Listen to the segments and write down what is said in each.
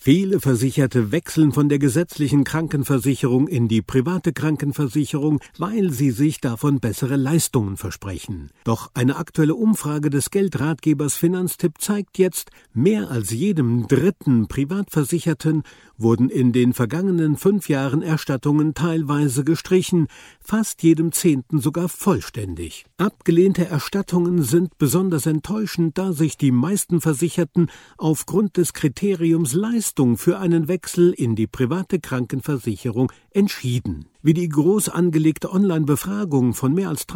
Viele Versicherte wechseln von der gesetzlichen Krankenversicherung in die private Krankenversicherung, weil sie sich davon bessere Leistungen versprechen. Doch eine aktuelle Umfrage des Geldratgebers Finanztipp zeigt jetzt, mehr als jedem dritten Privatversicherten wurden in den vergangenen 5 Jahren Erstattungen teilweise gestrichen, fast jedem 10. sogar vollständig. Abgelehnte Erstattungen sind besonders enttäuschend, da sich die meisten Versicherten aufgrund des Kriteriums Leistung für einen Wechsel in die private Krankenversicherung entschieden. Wie die groß angelegte Online-Befragung von mehr als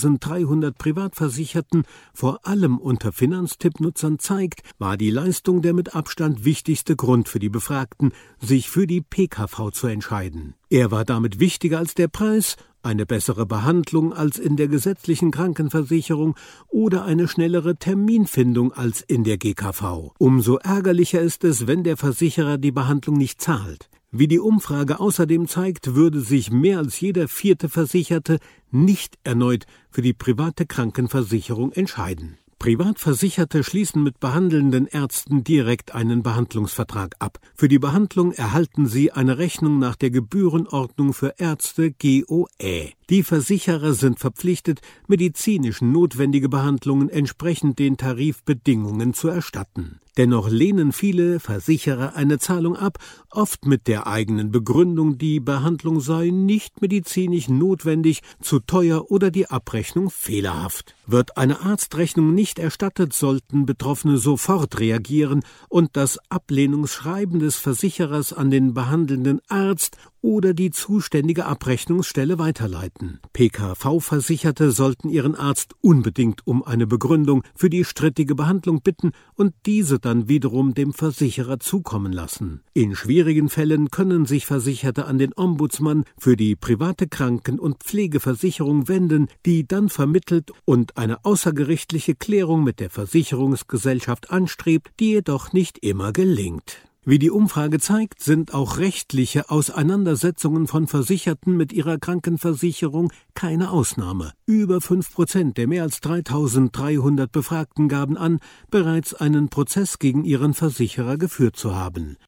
3.300 Privatversicherten vor allem unter Finanztipp-Nutzern zeigt, war die Leistung der mit Abstand wichtigste Grund für die Befragten, sich für die PKV zu entscheiden. Er war damit wichtiger als der Preis, eine bessere Behandlung als in der gesetzlichen Krankenversicherung oder eine schnellere Terminfindung als in der GKV. Umso ärgerlicher ist es, wenn der Versicherer die Behandlung nicht zahlt. Wie die Umfrage außerdem zeigt, würde sich mehr als jeder 4. Versicherte nicht erneut für die private Krankenversicherung entscheiden. Privatversicherte schließen mit behandelnden Ärzten direkt einen Behandlungsvertrag ab. Für die Behandlung erhalten sie eine Rechnung nach der Gebührenordnung für Ärzte GOE. Die Versicherer sind verpflichtet, medizinisch notwendige Behandlungen entsprechend den Tarifbedingungen zu erstatten. Dennoch lehnen viele Versicherer eine Zahlung ab, oft mit der eigenen Begründung, die Behandlung sei nicht medizinisch notwendig, zu teuer oder die Abrechnung fehlerhaft. Wird eine Arztrechnung nicht erstattet, sollten Betroffene sofort reagieren und das Ablehnungsschreiben des Versicherers an den behandelnden Arzt oder die zuständige Abrechnungsstelle weiterleiten. PKV-Versicherte sollten ihren Arzt unbedingt um eine Begründung für die strittige Behandlung bitten und diese dann wiederum dem Versicherer zukommen lassen. In schwierigen Fällen können sich Versicherte an den Ombudsmann für die private Kranken- und Pflegeversicherung wenden, die dann vermittelt und eine außergerichtliche Klärung mit der Versicherungsgesellschaft anstrebt, die jedoch nicht immer gelingt. Wie die Umfrage zeigt, sind auch rechtliche Auseinandersetzungen von Versicherten mit ihrer Krankenversicherung keine Ausnahme. Über 5% der mehr als 3.300 Befragten gaben an, bereits einen Prozess gegen ihren Versicherer geführt zu haben.